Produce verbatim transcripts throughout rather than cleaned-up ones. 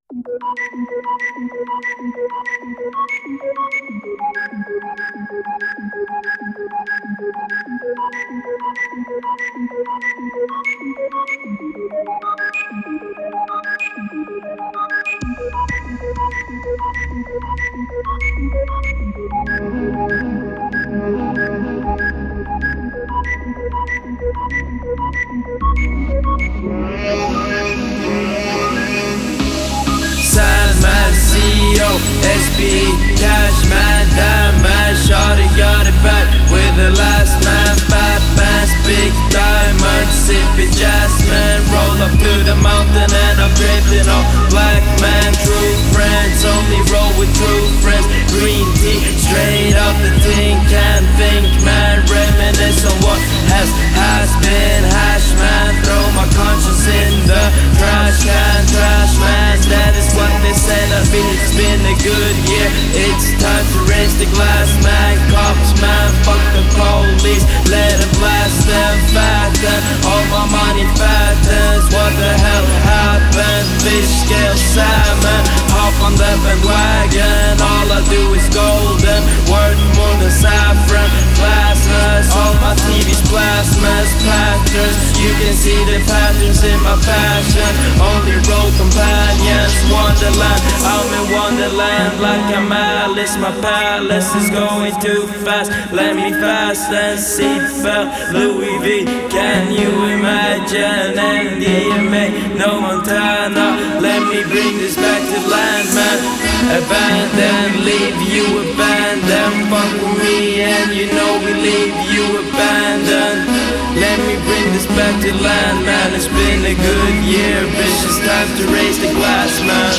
Sandman, C E O, S B E, Cashman, damn man, shawty got it back with the last man, fat bands, big diamonds, sipping jasmine, roll up to the mountain and I'm drifting on black man, true friends, only roll with true friends, green tea, straight up the tin can, think man, reminisce on what has, has been, hash man, throw my conscience in the trash can, trash man, that is what they said of me. It's been a good year, it's time to raise the glass, man. Cops, man, fuck the police, let them blast them, fatten, all my money fattens. What the hell happened? Fish scale salmon, hop on the bandwagon, all I do is golden, worth more than saffron, classless, all my T V's plasmas, patterns, you can see the patterns in my passion, only road companions, Wonderland, I'm in Wonderland like I'm Alice, my palace is going too fast, let me fast and seatbelt, Louis V, can you imagine, M D M A, no Montana, let me bring this back to land, man, abandon, leave you abandoned, fuck with me and you know we leave you abandoned, let me bring this back to land, man, it's been a good year, bitch, it's time to raise the glass, man.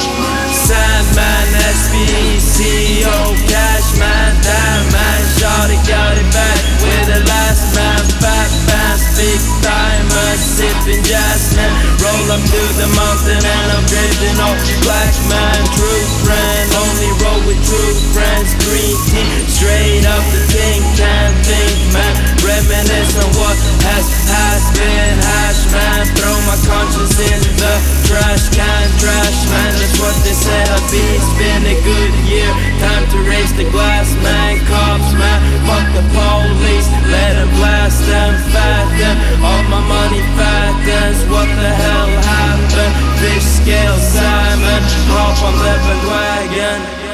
Sandman, S B E, C E O, Cashman, damn man, shawty got it back with the last man, fat bands, big diamonds, sipping jasmine, roll up to the mountain and I'm drifting off, black man, true friend, only roll with true friends, green tea, straight up the tin can, think man, reminisce on what has, has been, hash man, throw my conscience in the trash can, trash man, that's what they said I'd be, it's been a good year, time to raise the glass, man, cops, man, fuck the police, let them blast them, fatten, all my money fattens, what the hell happened, fish scale salmon, hop on the bandwagon.